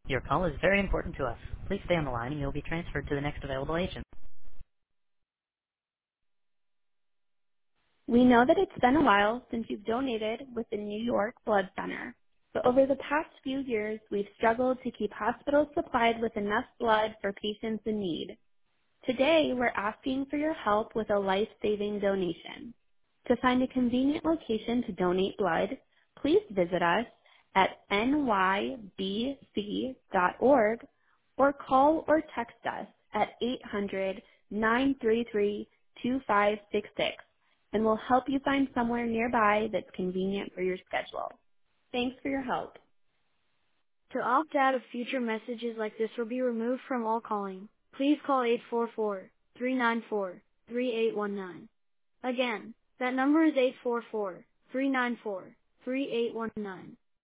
Your call is very important to us. Please stay on the line and you'll be transferred to the next available agent. We know that it's been a while since you've donated with the New York Blood Center, but over the past few years, we've struggled to keep hospitals supplied with enough blood for patients in need. Today, we're asking for your help with a life-saving donation. To find a convenient location to donate blood, please visit us at nybc.org or call or text us at 800-933-2566 and we'll help you find somewhere nearby that's convenient for your schedule. Thanks for your help. To opt out of future messages like this or be removed from all calling, please call 844-394-3819. Again, that number is 844-394-3819.